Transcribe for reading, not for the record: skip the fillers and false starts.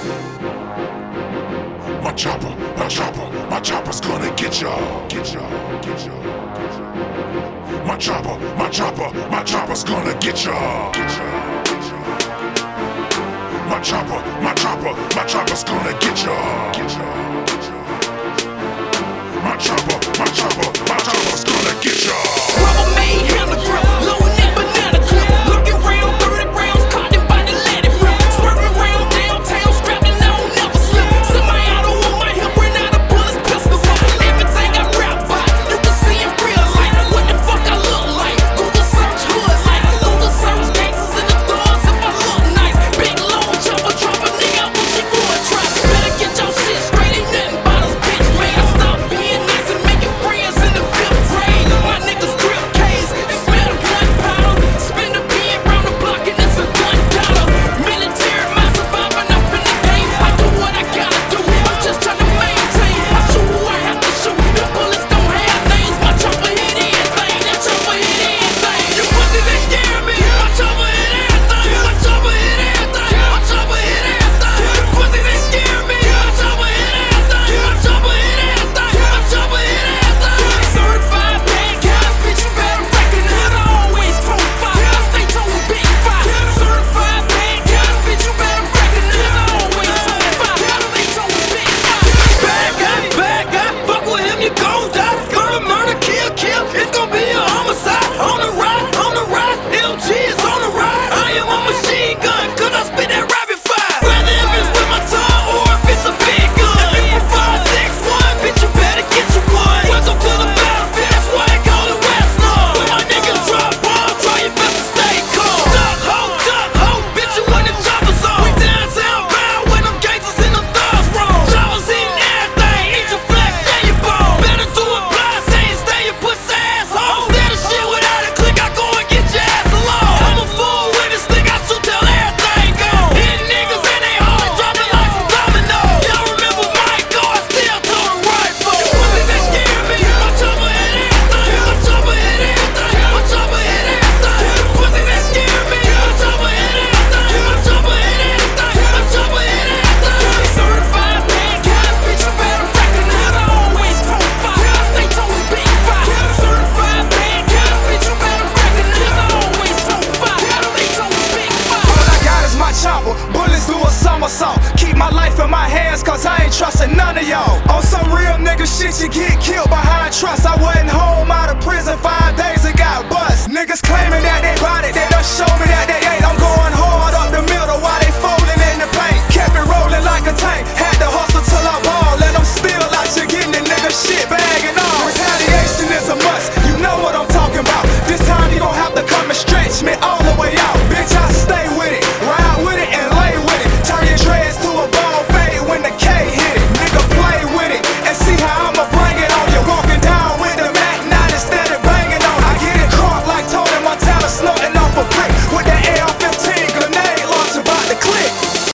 My chopper's gonna get y'all. My chopper's gonna get y'all. My chopper's gonna get y'all. My chopper's gonna get y'all. Rubbermaid handle grip, loading that banana clip. Looking round, 30 rounds, caught them by the ladder flip. Swerving round downtown, strapped and I don't never slip. Semi-auto on my hip, ran out of bullets, pistols up. Everything I rap by, you can see in real life. What the fuck I look like? Google search hood like Google search gangsters in the thugs if I look nice. Big long chopper, drop a nigga out when she going try. Better get your shit straight, ain't nothing bottles, bitch. Man, I stop being nice and making friends in the fifth grade. My niggas grip K's and smell the gunpowder. Spin the pen round the block and it's a gun dollar. Military, my surviving up in the game. I do what I gotta do, I'm just trying to maintain. I shoot who I have to shoot, the bullets don't have names. My chopper hit anything, that chopper hit anything. You pussy, they scare me. My chopper hit everything, my chopper hit everything, my chopper hit everything. You pussy, they scare me. My chopper hit everything, my chopper hit everything, my chopper hit everything. Certified bad guys, bitch, you better recognize. I always told fire, I stay told big fire. Certified bad guys, bitch, you better recognize. I always told fire, I stay told big fire. Bad guy, fuck with him, you gon' die. Murder, murder, kill, it's gon' be a homicide. On the ride, LG is on the ride. I am a machine gun, cause I spit that rapid fire. Whether if it's with my tongue or if it's a big gun. If you 561, bitch, you better get your one. Welcome to the battlefield, that's why I call it West Lawn. When my niggas drop bombs, try your best to stay calm. Duck ho, bitch, you when the choppers on. We downtown bound when them gangsters in the thugs roll. Choppers hitting everything, eat your flesh, share your bone. Better do a blind, stay your pussy asshole. Say the shit without a click, I go and get your ass alone. I'm a fool with this stick, I shoot till everything gone. Hitting niggas and they all dropping like some dominoes. Y'all remember Michael, I still told him rifle. You pussy, they scare me. My chopper hit everything, my chopper hit everything, my chopper hit everything. You pussy, they scare me. My chopper hit everything, my chopper hit everything, my chopper hit everything. Certified bad guys, bitch, you better recognize. I always told fire, I stay told big fire. Certified bad guys, bitch, you better recognize. I always told fire, I stay told big fire. All I got is my chopper, bullets do a somersault. Keep my life in my hands, cause I ain't trusting none of y'all. On some real nigga shit, you get killed behind trust. I wasn't